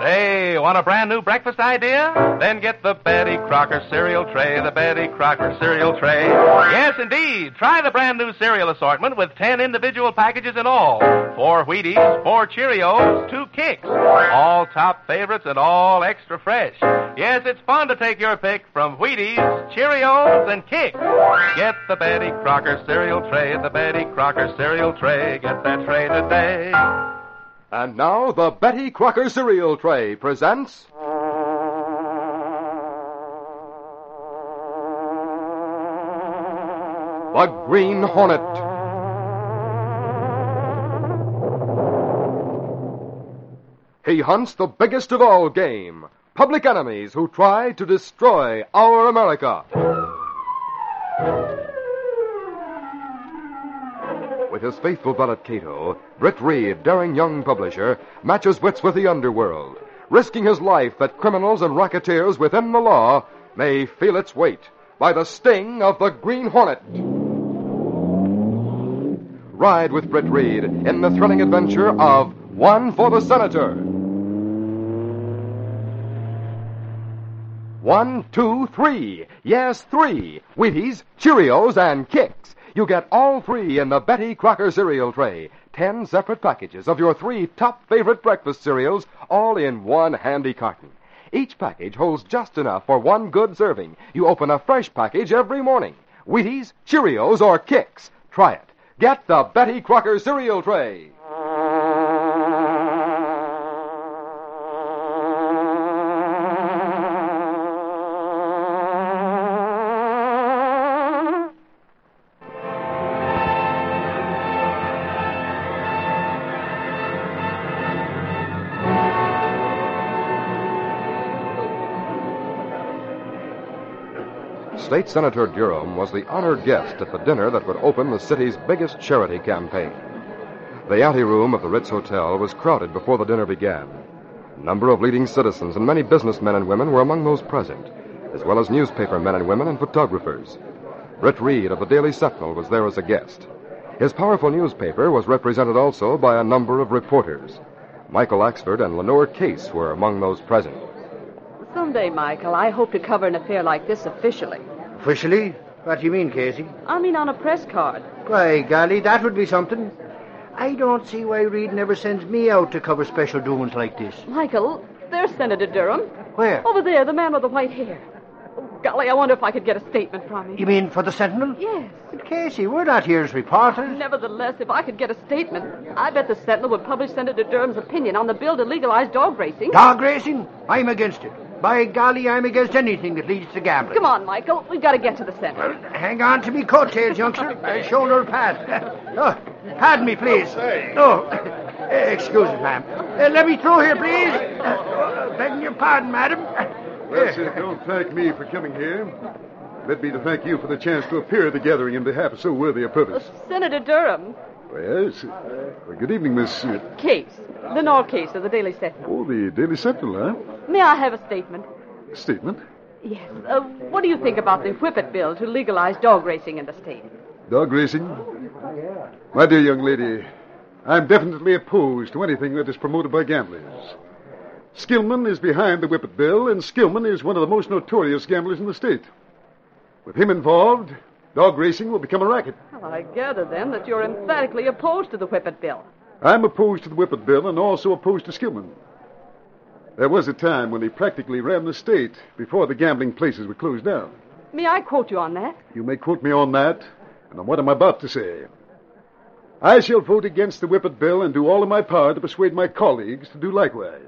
Say, want a brand new breakfast idea? Then get the Betty Crocker cereal tray, the Betty Crocker cereal tray. Yes, indeed. Try the brand new cereal assortment with 10 individual packages in all. 4 Wheaties, 4 Cheerios, 2 Kicks. All top favorites and all extra fresh. Yes, it's fun to take your pick from Wheaties, Cheerios, and Kicks. Get the Betty Crocker cereal tray, the Betty Crocker cereal tray. Get that tray today. And now, the Betty Crocker cereal tray presents... The Green Hornet. He hunts the biggest of all game, public enemies who try to destroy our America. With his faithful valet Cato, Britt Reed, daring young publisher, matches wits with the underworld, risking his life that criminals and racketeers within the law may feel its weight by the sting of the Green Hornet. Ride with Britt Reed in the thrilling adventure of One for the Senator. 1, 2, 3. Yes, 3. Wheaties, Cheerios, and Kicks. You get all 3 in the Betty Crocker cereal tray. 10 separate packages of your 3 top favorite breakfast cereals, all in one handy carton. Each package holds just enough for one good serving. You open a fresh package every morning. Wheaties, Cheerios, or Kicks. Try it. Get the Betty Crocker cereal tray. State Senator Durham was the honored guest at the dinner that would open the city's biggest charity campaign. The anteroom of the Ritz Hotel was crowded before the dinner began. A number of leading citizens and many businessmen and women were among those present, as well as newspaper men and women and photographers. Britt Reed of the Daily Sentinel was there as a guest. His powerful newspaper was represented also by a number of reporters. Michael Axford and Lenore Case were among those present. Someday, Michael, I hope to cover an affair like this officially. Officially? What do you mean, Casey? I mean on a press card. Why, golly, that would be something. I don't see why Reed never sends me out to cover special doings like this. Michael, there's Senator Durham. Where? Over there, the man with the white hair. Oh, golly, I wonder if I could get a statement from him. You mean for the Sentinel? Yes. But, Casey, we're not here as reporters. Nevertheless, if I could get a statement, I bet the Sentinel would publish Senator Durham's opinion on the bill to legalize dog racing. Dog racing? I'm against it. By golly, I'm against anything that leads to gambling. Come on, Michael. We've got to get to the Senate. Well, hang on to me coattails, youngster. Shoulder pad. Oh, pad me, please. Oh, excuse me, ma'am. Let me through here, please. Begging your pardon, madam. Well, sir, don't thank me for coming here. Let me to thank you for the chance to appear at the gathering in behalf of so worthy a purpose. Senator Durham. Yes. Good evening, Miss... Case. Lenore Case of the Daily Sentinel. Oh, the Daily Sentinel, huh? May I have a statement? Statement? Yes. What do you think about the Whippet bill to legalize dog racing in the state? Dog racing? My dear young lady, I'm definitely opposed to anything that is promoted by gamblers. Skillman is behind the Whippet bill, and Skillman is one of the most notorious gamblers in the state. With him involved, dog racing will become a racket. Well, I gather, then, that you're emphatically opposed to the Whippet bill. I'm opposed to the Whippet bill and also opposed to Skillman. There was a time when he practically ran the state before the gambling places were closed down. May I quote you on that? You may quote me on that, and on what I'm about to say. I shall vote against the Whippet bill and do all in my power to persuade my colleagues to do likewise.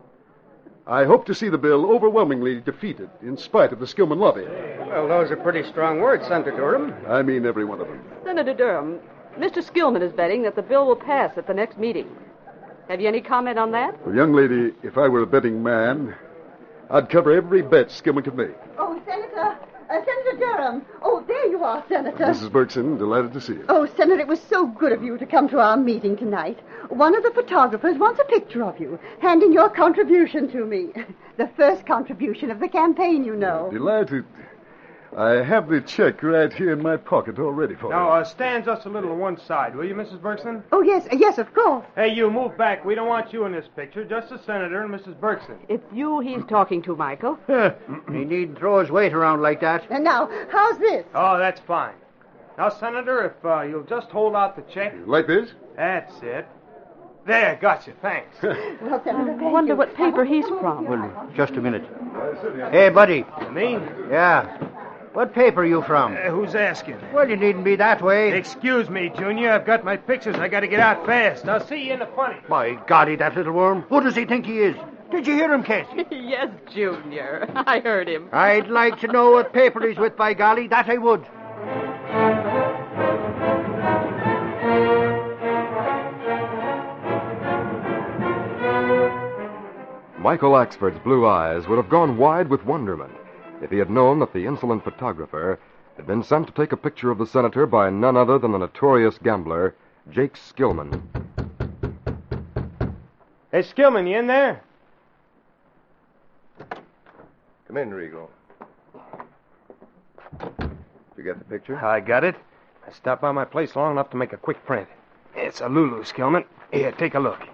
I hope to see the bill overwhelmingly defeated in spite of the Skillman lobby. Well, those are pretty strong words, Senator Durham. I mean every one of them. Senator Durham, Mr. Skillman is betting that the bill will pass at the next meeting. Have you any comment on that? Well, young lady, if I were a betting man, I'd cover every bet Skillman could make. Oh, Senator Durham. Oh, there you are, Senator. Mrs. Berkson, delighted to see you. Oh, Senator, it was so good of you to come to our meeting tonight. One of the photographers wants a picture of you, handing your contribution to me. The first contribution of the campaign, you know. Delighted. I have the check right here in my pocket all ready for Now, you. stand just a little to one side, will you, Mrs. Bergson? Oh, yes, of course. Hey, you, move back. We don't want you in this picture. Just the senator and Mrs. Bergson. It's you he's talking to, Michael. He needn't throw his weight around like that. And now, how's this? Oh, that's fine. Now, Senator, if you'll just hold out the check. Like this? That's it. There, gotcha. Thanks. Well, Senator, I thank wonder you. what paper he's from. Well, just a minute. Hey, buddy. Me? Yeah. What paper you from? Who's asking? Well, you needn't be that way. Excuse me, Junior. I've got my pictures. I got to get out fast. I'll see you in the funny. My golly, that little worm. Who does he think he is? Did you hear him, Casey? Yes, Junior. I heard him. I'd like to know what paper he's with, by golly. That I would. Michael Axford's blue eyes would have gone wide with wonderment if he had known that the insolent photographer had been sent to take a picture of the senator by none other than the notorious gambler, Jake Skillman. Hey, Skillman, you in there? Come in, Regal. Did you get the picture? I got it. I stopped by my place long enough to make a quick print. It's a Lulu, Skillman. Here, take a look.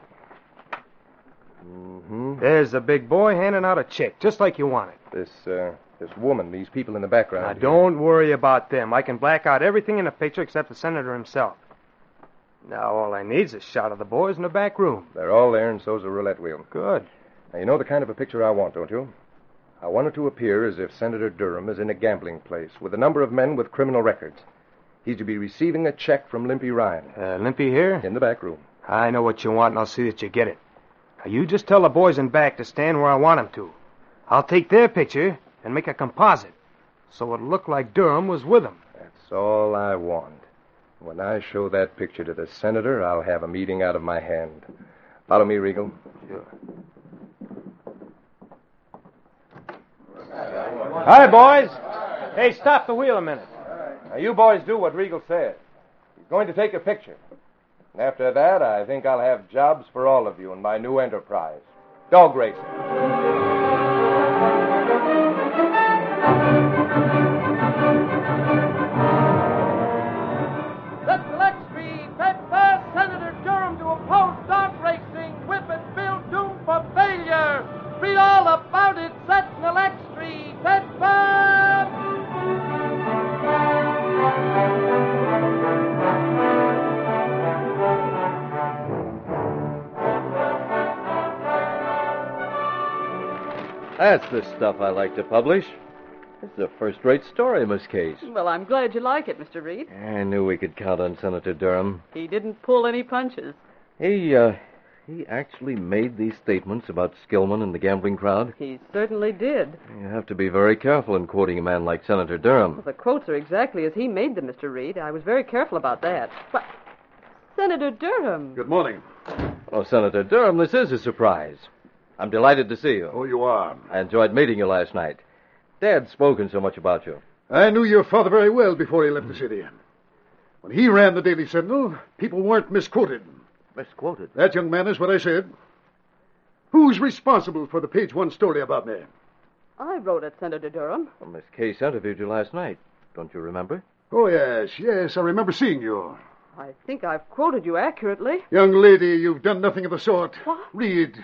Mm-hmm. There's the big boy handing out a check, just like you wanted. This woman, these people in the background. Now, don't worry about them. I can black out everything in the picture except the senator himself. Now, all I need's a shot of the boys in the back room. They're all there, and so's a roulette wheel. Good. Now, you know the kind of a picture I want, don't you? I want it to appear as if Senator Durham is in a gambling place with a number of men with criminal records. He's to be receiving a check from Limpy Ryan. Limpy here? In the back room. I know what you want, and I'll see that you get it. Now, you just tell the boys in back to stand where I want them to. I'll take their picture and make a composite, so it'll look like Durham was with them. That's all I want. When I show that picture to the senator, I'll have a meeting out of my hand. Follow me, Regal. Sure. Hi, boys. Hey, stop the wheel a minute. Now, you boys do what Regal said. He's going to take a picture. And after that, I think I'll have jobs for all of you in my new enterprise. Dog racing. Let's elect Street, Bedfast, Senator Durham to oppose dog racing, whip and bill doomed for failure. Read all about it, set and elect Street, Bedfast. That's the stuff I like to publish. It's a first-rate story, Miss Case. Well, I'm glad you like it, Mr. Reed. I knew we could count on Senator Durham. He didn't pull any punches. He actually made these statements about Skillman and the gambling crowd. He certainly did. You have to be very careful in quoting a man like Senator Durham. Well, the quotes are exactly as he made them, Mr. Reed. I was very careful about that. But, Senator Durham. Good morning. Oh, Senator Durham, this is a surprise. I'm delighted to see you. Oh, you are. I enjoyed meeting you last night. Dad's spoken so much about you. I knew your father very well before he left the city. When he ran the Daily Sentinel, people weren't misquoted. Misquoted? That, young man, is what I said. Who's responsible for the page one story about me? I wrote it, Senator Durham. Well, Miss Case interviewed you last night. Don't you remember? Oh, yes, I remember seeing you. I think I've quoted you accurately. Young lady, you've done nothing of the sort. What? Read.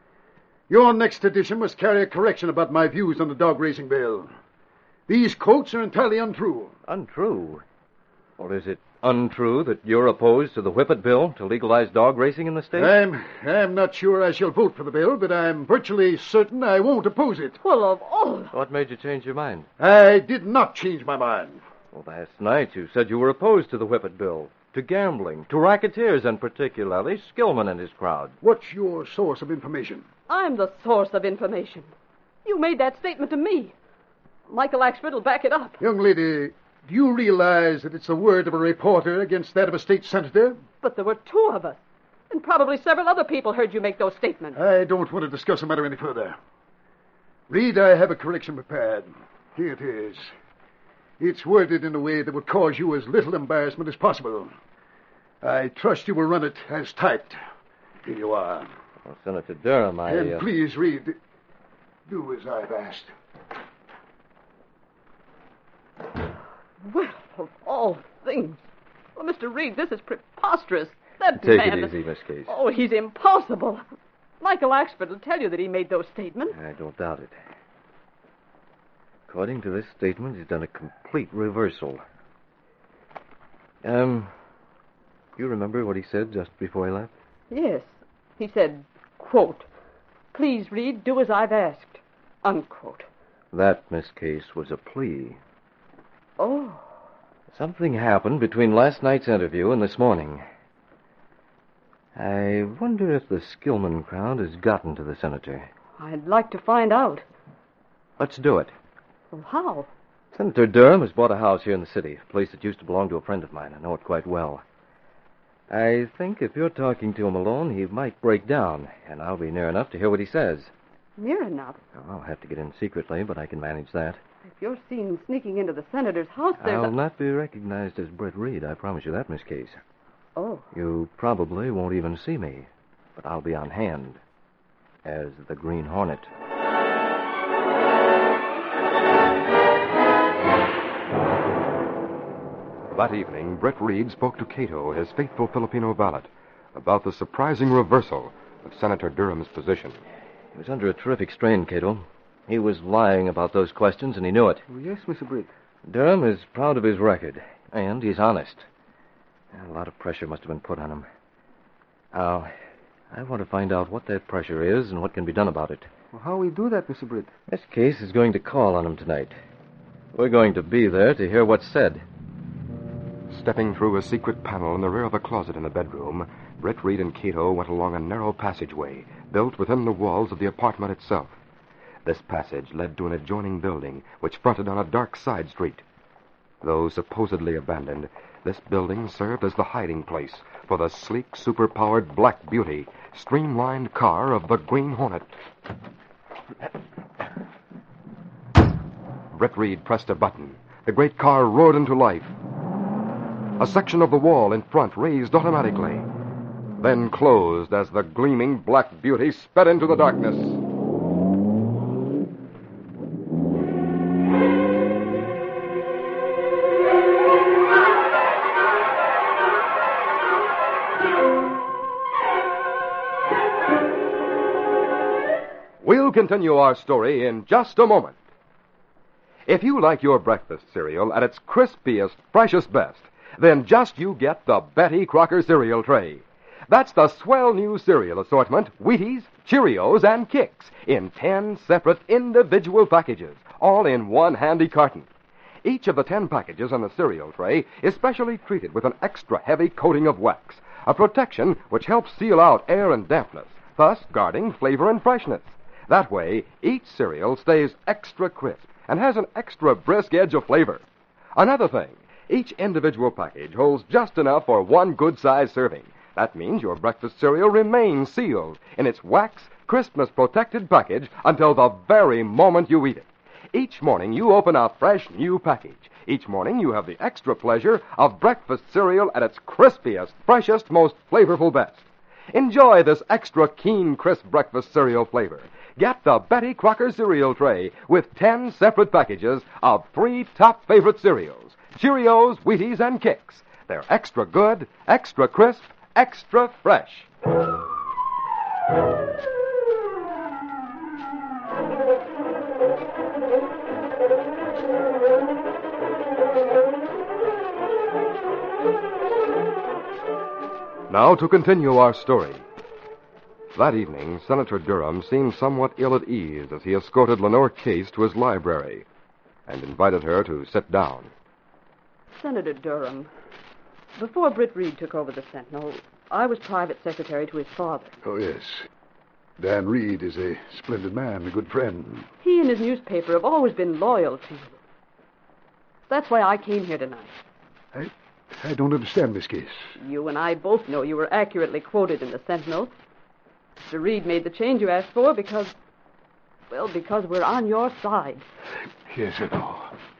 Your next edition must carry a correction about my views on the dog racing bill. These quotes are entirely untrue. Untrue? Or is it untrue that you're opposed to the Whippet bill to legalize dog racing in the state? I'm not sure I shall vote for the bill, but I'm virtually certain I won't oppose it. Well, of all... What made you change your mind? I did not change my mind. Well, last night you said you were opposed to the Whippet bill, to gambling, to racketeers, and particularly Skillman and his crowd. What's your source of information? I'm the source of information. You made that statement to me. Michael Axford will back it up. Young lady, do you realize that it's the word of a reporter against that of a state senator? But there were two of us. And probably several other people heard you make those statements. I don't want to discuss the matter any further. Reed, I have a correction prepared. Here it is. It's worded in a way that would cause you as little embarrassment as possible. I trust you will run it as typed. Here you are. Well, Senator Durham, And please, Reed, do as I've asked. Well, of all things. Well, Mr. Reed, this is preposterous. That Take man... it easy, Miss Case. Oh, he's impossible. Michael Axford will tell you that he made those statements. I don't doubt it. According to this statement, he's done a complete reversal. You remember what he said just before he left? Yes. He said, quote, "Please, Reed, do as I've asked," unquote. That, Miss Case, was a plea. Oh. Something happened between last night's interview and this morning. I wonder if the Skillman crowd has gotten to the senator. I'd like to find out. Let's do it. Well, how? Senator Durham has bought a house here in the city, a place that used to belong to a friend of mine. I know it quite well. I think if you're talking to him alone, he might break down, and I'll be near enough to hear what he says. Near enough? I'll have to get in secretly, but I can manage that. If you're seen sneaking into the senator's house, there's I'll not be recognized as Britt Reed, I promise you that, Miss Case. Oh. You probably won't even see me, but I'll be on hand as the Green Hornet. That evening, Britt Reed spoke to Cato, his faithful Filipino valet, about the surprising reversal of Senator Durham's position. He was under a terrific strain, Cato. He was lying about those questions, and he knew it. Oh, yes, Mr. Britt. Durham is proud of his record, and he's honest. A lot of pressure must have been put on him. Now, I want to find out what that pressure is and what can be done about it. Well, how will we do that, Mr. Britt? This case is going to call on him tonight. We're going to be there to hear what's said. Stepping through a secret panel in the rear of a closet in the bedroom, Britt Reed and Cato went along a narrow passageway built within the walls of the apartment itself. This passage led to an adjoining building which fronted on a dark side street. Though supposedly abandoned, this building served as the hiding place for the sleek, superpowered Black Beauty, streamlined car of the Green Hornet. Britt Reed pressed a button. The great car roared into life. A section of the wall in front raised automatically, then closed as the gleaming Black Beauty sped into the darkness. We'll continue our story in just a moment. If you like your breakfast cereal at its crispiest, freshest best, then just you get the Betty Crocker cereal tray. That's the swell new cereal assortment, Wheaties, Cheerios, and Kix, in 10 separate individual packages, all in one handy carton. Each of the 10 packages on the cereal tray is specially treated with an extra heavy coating of wax, a protection which helps seal out air and dampness, thus guarding flavor and freshness. That way, each cereal stays extra crisp and has an extra brisk edge of flavor. Another thing, each individual package holds just enough for one good-sized serving. That means your breakfast cereal remains sealed in its wax, crispness-protected package until the very moment you eat it. Each morning you open a fresh new package. Each morning you have the extra pleasure of breakfast cereal at its crispiest, freshest, most flavorful best. Enjoy this extra keen, crisp breakfast cereal flavor. Get the Betty Crocker cereal tray with 10 separate packages of 3 top favorite cereals: Cheerios, Wheaties, and Kix. They're extra good, extra crisp, extra fresh. Now to continue our story. That evening, Senator Durham seemed somewhat ill at ease as he escorted Lenore Case to his library and invited her to sit down. Senator Durham, before Britt Reed took over the Sentinel, I was private secretary to his father. Oh, yes. Dan Reed is a splendid man, a good friend. He and his newspaper have always been loyal to you. That's why I came here tonight. I don't understand this case. You and I both know you were accurately quoted in the Sentinel. Mr. Reed made the change you asked for because we're on your side. Yes, I know.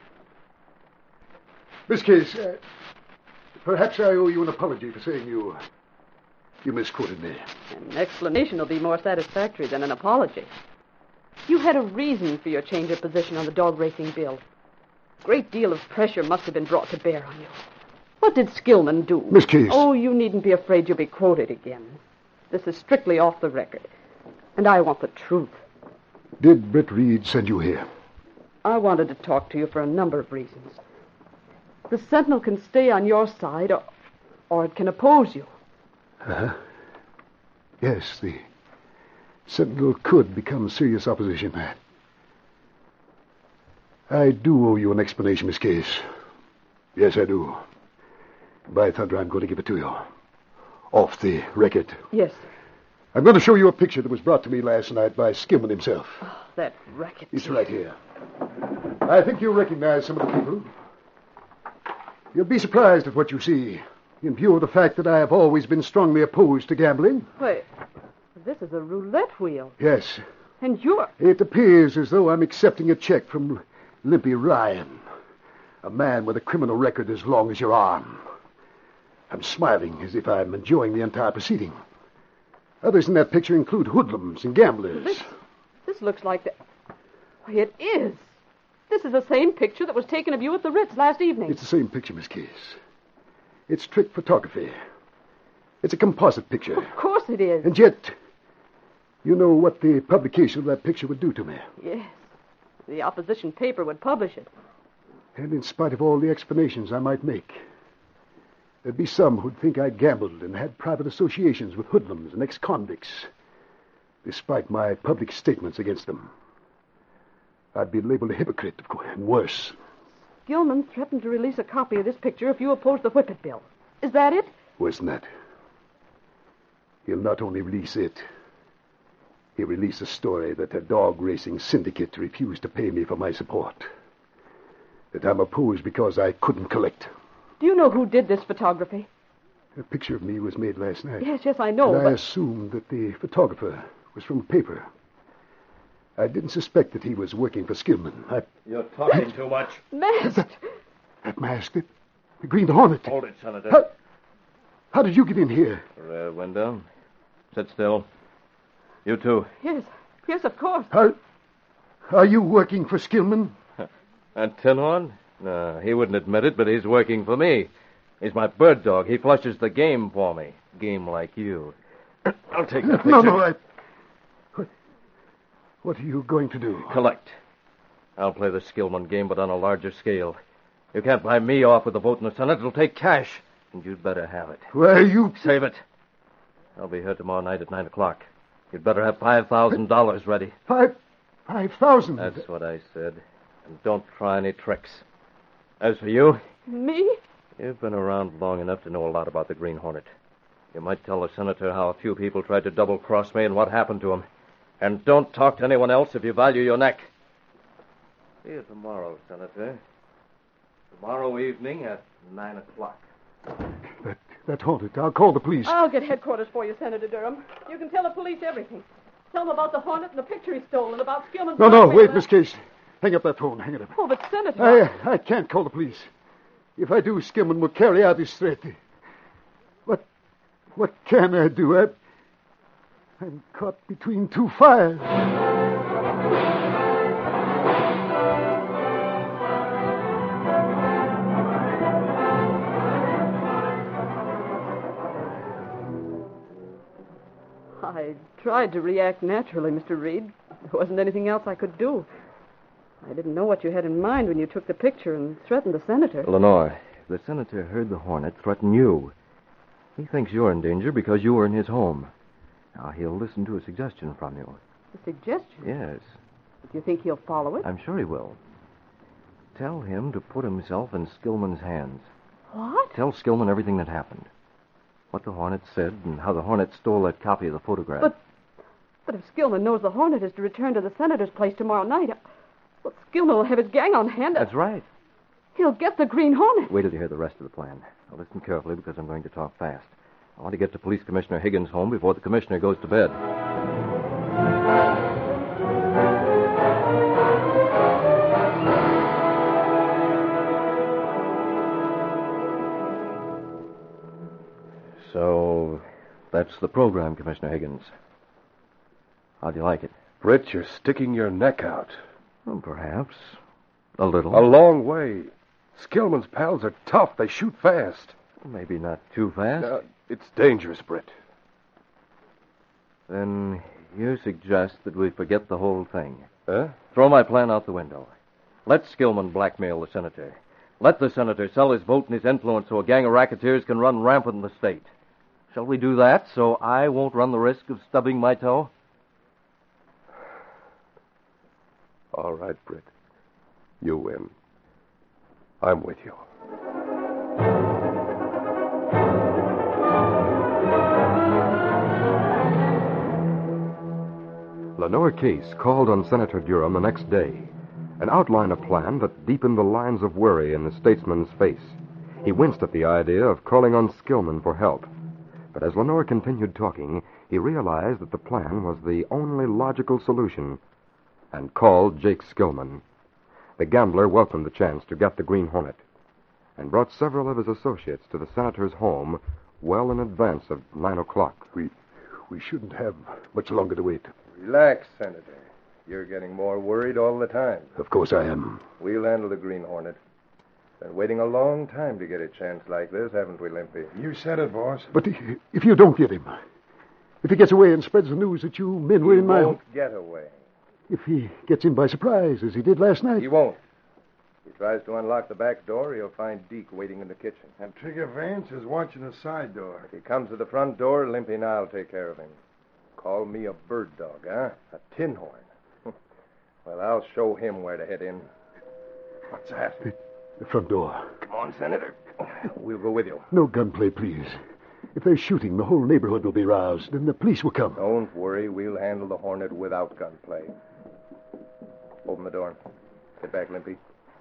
Miss Case, perhaps I owe you an apology for saying you misquoted me. An explanation will be more satisfactory than an apology. You had a reason for your change of position on the dog racing bill. great deal of pressure must have been brought to bear on you. What did Skillman do? Miss Case. Oh, you needn't be afraid you'll be quoted again. This is strictly off the record. And I want the truth. Did Britt Reed send you here? I wanted to talk to you for a number of reasons. The Sentinel can stay on your side, or it can oppose you. Uh-huh. Yes, the Sentinel could become serious opposition. I do owe you an explanation, Miss Case. Yes, I do. By thunder, I'm going to give it to you. Off the record. Yes. I'm going to show you a picture that was brought to me last night by Skillman himself. Oh, that racket. It's right here. I think you'll recognize some of the people. You'll be surprised at what you see, in view of the fact that I have always been strongly opposed to gambling. Wait, this is a roulette wheel. Yes. And you're... It appears as though I'm accepting a check from Limpy Ryan, a man with a criminal record as long as your arm. I'm smiling as if I'm enjoying the entire proceeding. Others in that picture include hoodlums and gamblers. This looks like the... It is. This is the same picture that was taken of you at the Ritz last evening. It's the same picture, Miss Case. It's trick photography. It's a composite picture. Of course it is. And yet, you know what the publication of that picture would do to me. Yes. The opposition paper would publish it. And in spite of all the explanations I might make, there'd be some who'd think I gambled and had private associations with hoodlums and ex-convicts, despite my public statements against them. I'd be labeled a hypocrite, of course, and worse. Gilman threatened to release a copy of this picture if you oppose the Whippet bill. Is that it? Worse than that. He'll not only release it, he'll release a story that a dog racing syndicate refused to pay me for my support. That I'm opposed because I couldn't collect. Do you know who did this photography? A picture of me was made last night. Yes, I know, and I assumed that the photographer was from a paper. I didn't suspect that he was working for Skillman. You're talking too much. Masked! That masked it. The Green Hornet. Hold it, Senator. How did you get in here? Rear window. Sit still. You too. Yes, of course. Are you working for Skillman? And Tinhorn? No, he wouldn't admit it, but he's working for me. He's my bird dog. He flushes the game for me. Game like you. I'll take that picture. No, What are you going to do? Collect. I'll play the Skillman game, but on a larger scale. You can't buy me off with a vote in the Senate. It'll take cash, and you'd better have it. Why, you... Save it. I'll be here tomorrow night at 9 o'clock. You'd better have $5,000 ready. 5,000? That's what I said. And don't try any tricks. As for you... Me? You've been around long enough to know a lot about the Green Hornet. You might tell the senator how a few people tried to double-cross me and what happened to him. And don't talk to anyone else if you value your neck. See you tomorrow, Senator. Tomorrow evening at 9 o'clock. That Hornet. I'll call the police. I'll get headquarters for you, Senator Durham. You can tell the police everything. Tell them about the Hornet and the picture he stole and about Skillman's... No, wait, Miss Case. Hang up that phone. Hang it up. Oh, but Senator... I can't call the police. If I do, Skillman will carry out his threat. What can I do? I'm caught between two fires. I tried to react naturally, Mr. Reed. There wasn't anything else I could do. I didn't know what you had in mind when you took the picture and threatened the senator. Lenore, the senator heard the Hornet threaten you. He thinks you're in danger because you were in his home. Now, he'll listen to a suggestion from you. A suggestion? Yes. Do you think he'll follow it? I'm sure he will. Tell him to put himself in Skillman's hands. What? Tell Skillman everything that happened. What the Hornet said and how the Hornet stole that copy of the photograph. But if Skillman knows the Hornet is to return to the senator's place tomorrow night, well, Skillman will have his gang on hand. That's right. He'll get the Green Hornet. Wait till you hear the rest of the plan. Now, listen carefully because I'm going to talk fast. I want to get to Police Commissioner Higgins' home before the commissioner goes to bed. So, that's the program, Commissioner Higgins. How do you like it? Britt, you're sticking your neck out. Well, perhaps. A little. A long way. Skillman's pals are tough. They shoot fast. Maybe not too fast. It's dangerous, Britt. Then you suggest that we forget the whole thing. Huh? Throw my plan out the window. Let Skillman blackmail the senator. Let the senator sell his vote and his influence so a gang of racketeers can run rampant in the state. Shall we do that so I won't run the risk of stubbing my toe? All right, Britt. You win. I'm with you. Lenore Case called on Senator Durham the next day and outlined a plan that deepened the lines of worry in the statesman's face. He winced at the idea of calling on Skillman for help. But as Lenore continued talking, he realized that the plan was the only logical solution and called Jake Skillman. The gambler welcomed the chance to get the Green Hornet and brought several of his associates to the senator's home well in advance of 9 o'clock. We shouldn't have much longer to wait. Relax, Senator. You're getting more worried all the time. Of course I am. We'll handle the Green Hornet. Been waiting a long time to get a chance like this, haven't we, Limpy? You said it, boss. But if you don't get him, if he gets away and spreads the news that you men were in my... He won't get away. If he gets in by surprise, as he did last night... He won't. If he tries to unlock the back door, he'll find Deke waiting in the kitchen. And Trigger Vance is watching the side door. If he comes to the front door, Limpy and I'll take care of him. Call me a bird dog, huh? A tin horn. Well, I'll show him where to head in. What's that? The front door. Come on, Senator. We'll go with you. No gunplay, please. If there's shooting, the whole neighborhood will be roused, and the police will come. Don't worry. We'll handle the Hornet without gunplay. Open the door. Get back, Limpy.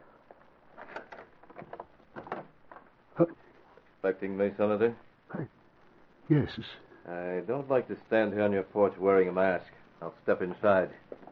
Expecting me, Senator? Yes. I don't like to stand here on your porch wearing a mask. I'll step inside.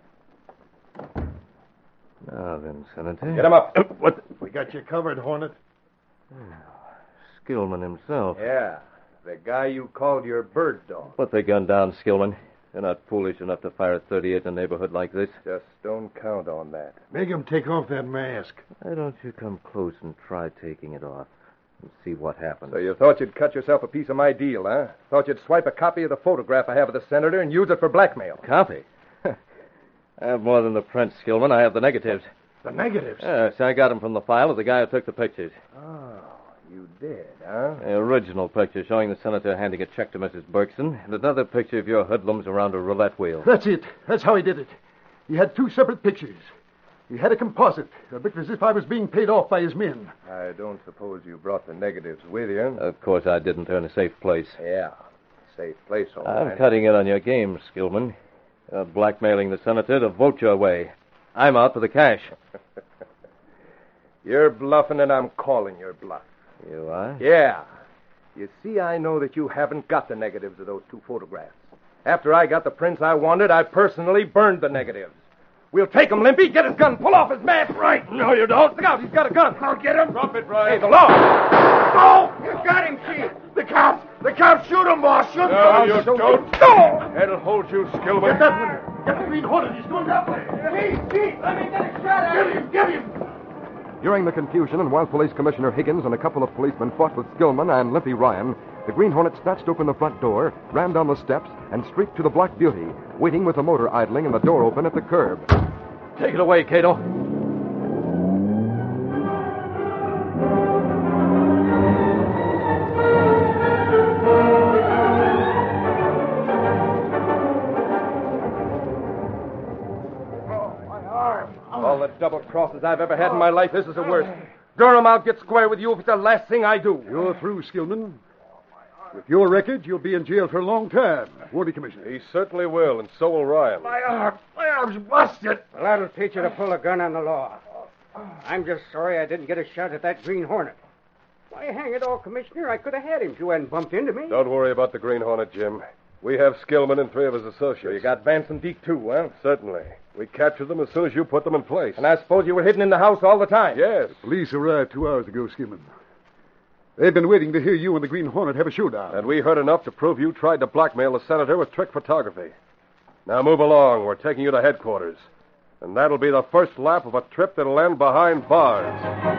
Now then, Senator. Get him up. What? We got you covered, Hornet. Skillman himself. Yeah, the guy you called your bird dog. Put the gun down, Skillman. You're not foolish enough to fire at 38 in a neighborhood like this. Just don't count on that. Make him take off that mask. Why don't you come close and try taking it off and see what happens? So you thought you'd cut yourself a piece of my deal, huh? Thought you'd swipe a copy of the photograph I have of the senator and use it for blackmail. Copy? I have more than the prints, Skillman. I have the negatives. The negatives? Yes, I got them from the file of the guy who took the pictures. Oh, you did, huh? The original picture showing the senator handing a check to Mrs. Berkson, and another picture of your hoodlums around a roulette wheel. That's it. That's how he did it. He had two separate pictures. He had a composite. It looked as if I was being paid off by his men. I don't suppose you brought the negatives with you. Of course I didn't earn a safe place. Yeah, safe place, all I'm right. cutting in on your game, Skillman. You're blackmailing the senator to vote your way. I'm out for the cash. You're bluffing, and I'm calling your bluff. You are? Yeah. You see, I know that you haven't got the negatives of those two photographs. After I got the prints I wanted, I personally burned the negatives. We'll take him, Limpy. Get his gun. Pull off his mask. Right. No, you don't. Look out. He's got a gun. I'll get him. Drop it, Brian. Hey, the law. Oh, you got him, Chief. The cops. The cops. Shoot him, boss. Shoot him. No, you don't. No. That'll hold you, Skillman. Get that one. Get the Green Hornet. He's going that way. Chief, let me get a shot at him. Get him. During the confusion, and while Police Commissioner Higgins and a couple of policemen fought with Skillman and Limpy Ryan, the Green Hornet snatched open the front door, ran down the steps, and streaked to the Black Beauty, waiting with the motor idling and the door open at the curb. Take it away, Cato. All the double crosses I've ever had in my life, this is the worst. Durham, I'll get square with you if it's the last thing I do. You're through, Skillman. With your record, you'll be in jail for a long time, won't he, Commissioner? He certainly will, and so will Ryan. My arm's busted. Well, that'll teach you to pull a gun on the law. I'm just sorry I didn't get a shot at that Green Hornet. Why, hang it all, Commissioner, I could have had him if you hadn't bumped into me. Don't worry about the Green Hornet, Jim. We have Skillman and three of his associates. So you got Vance and Deke, too, huh? Certainly. We captured them as soon as you put them in place. And I suppose you were hidden in the house all the time? Yes. The police arrived 2 hours ago, Skillman. They've been waiting to hear you and the Green Hornet have a showdown. And we heard enough to prove you tried to blackmail the senator with trick photography. Now move along. We're taking you to headquarters. And that'll be the first lap of a trip that'll end behind bars.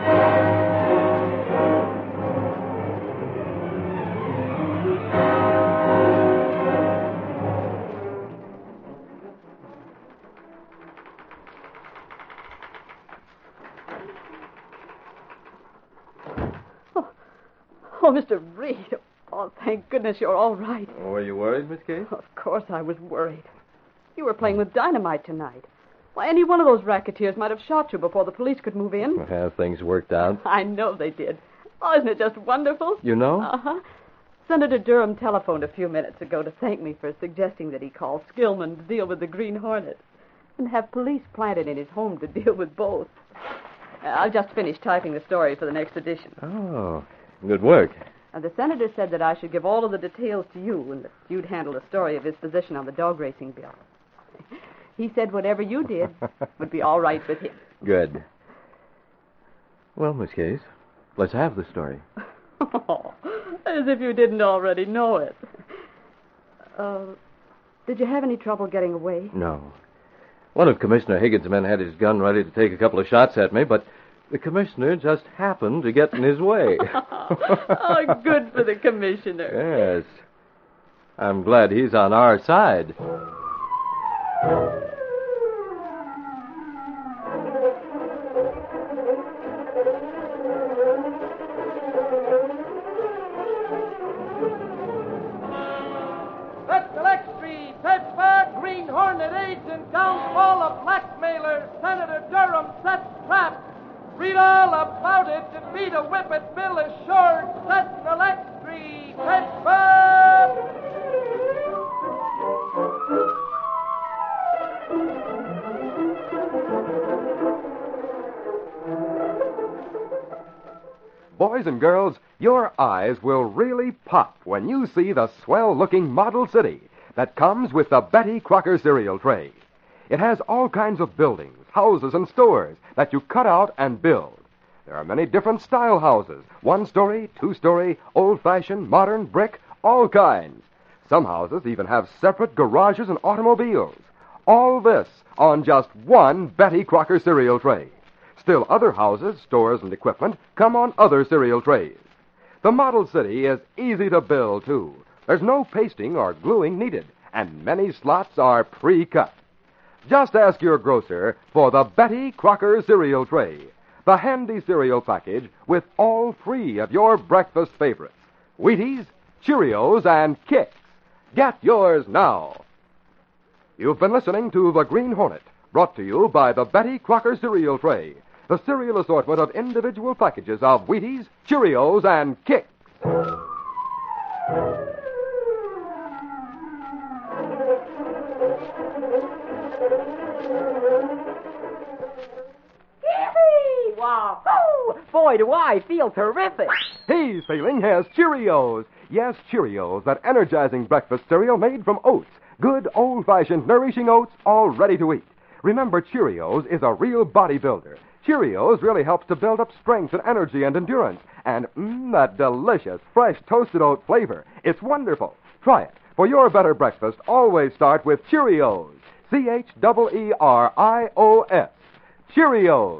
Oh, Mr. Reed. Oh, thank goodness you're all right. Oh, were you worried, Miss Case? Of course I was worried. You were playing with dynamite tonight. Why, any one of those racketeers might have shot you before the police could move in. Have things worked out? I know they did. Oh, isn't it just wonderful? You know? Uh-huh. Senator Durham telephoned a few minutes ago to thank me for suggesting that he call Skillman to deal with the Green Hornet and have police planted in his home to deal with both. I've just finished typing the story for the next edition. Oh, good work. The senator said that I should give all of the details to you and that you'd handle the story of his position on the dog racing bill. He said whatever you did would be all right with him. Good. Well, Miss Case, let's have the story. Oh, as if you didn't already know it. Did you have any trouble getting away? No. One of Commissioner Higgins' men had his gun ready to take a couple of shots at me, but the commissioner just happened to get in his way. Oh, good for the commissioner. Yes. I'm glad he's on our side. That's Electri, Pittsburgh, Green Hornet agent, downfall of blackmailers. Senator Durham sets trap. Read all about it. Defeat a whippet bill assured. That's Electri, Pittsburgh. Boys and girls, your eyes will really pop when you see the swell-looking Model City that comes with the Betty Crocker cereal tray. It has all kinds of buildings, houses, and stores that you cut out and build. There are many different style houses, 1-story, 2-story, old-fashioned, modern, brick, all kinds. Some houses even have separate garages and automobiles. All this on just one Betty Crocker cereal tray. Still other houses, stores, and equipment come on other cereal trays. The Model City is easy to build, too. There's no pasting or gluing needed, and many slots are pre-cut. Just ask your grocer for the Betty Crocker cereal tray, the handy cereal package with all 3 of your breakfast favorites, Wheaties, Cheerios, and Kix. Get yours now. You've been listening to The Green Hornet, brought to you by the Betty Crocker cereal tray, the cereal assortment of individual packages of Wheaties, Cheerios, and Kix. Wahoo! Boy, do I feel terrific. He's feeling his Cheerios. Yes, Cheerios, that energizing breakfast cereal made from oats. Good, old-fashioned, nourishing oats, all ready to eat. Remember, Cheerios is a real bodybuilder. Cheerios really helps to build up strength and energy and endurance. And, that delicious, fresh, toasted oat flavor. It's wonderful. Try it. For your better breakfast, always start with Cheerios. Cheerios. Cheerios.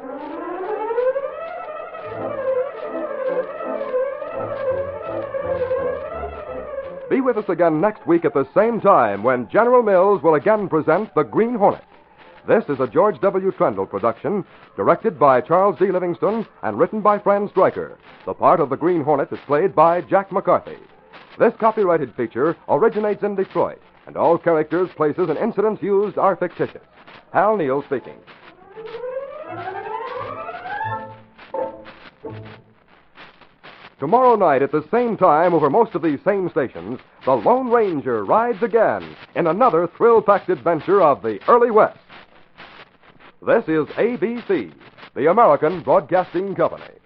Be with us again next week at the same time when General Mills will again present The Green Hornet. This is a George W. Trendle production, directed by Charles D. Livingston and written by Fran Stryker. The part of the Green Hornet is played by Jack McCarthy. This copyrighted feature originates in Detroit, and all characters, places, and incidents used are fictitious. Hal Neal speaking. Tomorrow night at the same time over most of these same stations, the Lone Ranger rides again in another thrill-packed adventure of the early West. This is ABC, the American Broadcasting Company.